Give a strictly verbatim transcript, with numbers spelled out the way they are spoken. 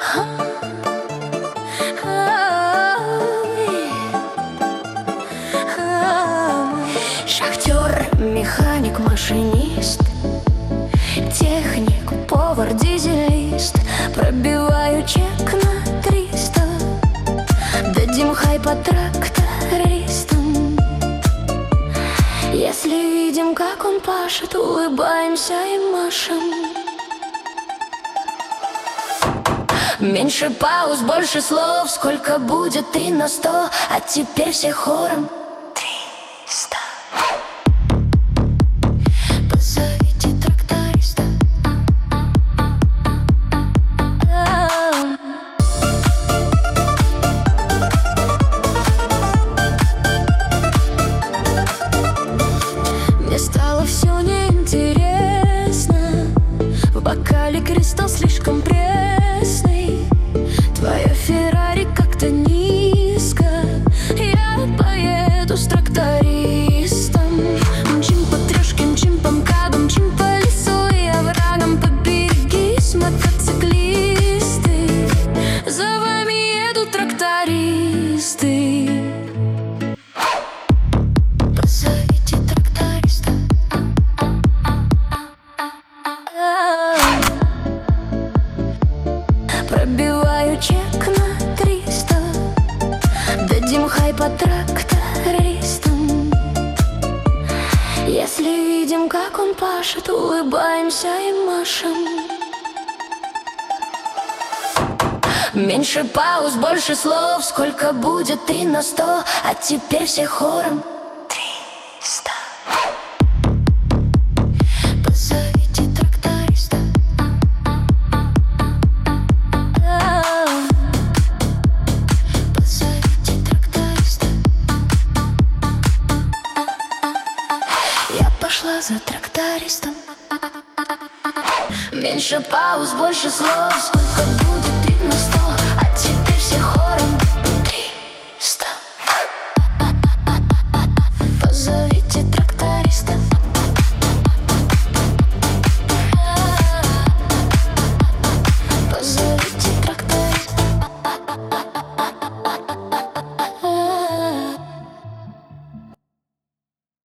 Шахтер, механик, машинист, техник, повар, дизелист. Пробиваю чек на триста, дадим хай по трактористам. Если видим, как он пашет, улыбаемся и машем. Меньше пауз, больше слов. Сколько будет три на сто? А теперь все хором. Триста. Позовите тракториста. Мне стало все неинтересно. В бокале кристалл слишком пресный. Твоя Феррари как-то низко. Я поеду с трактористом. Мчим по трешке, мчим по МКАДу, мчим по лесу и оврагам. Поберегись, мотоциклисты. За вами едут трактористы. Позовите тракториста. Пробиваю чек на триста, дадим хай по трактористам. Если видим, как он пашет, улыбаемся и машем. Меньше пауз, больше слов. Сколько будет три на сто? А теперь все хором. Триста. Позовите тракториста. Позовите тракториста. Я пошла за трактористом. Меньше пауз, больше слов. Сколько будет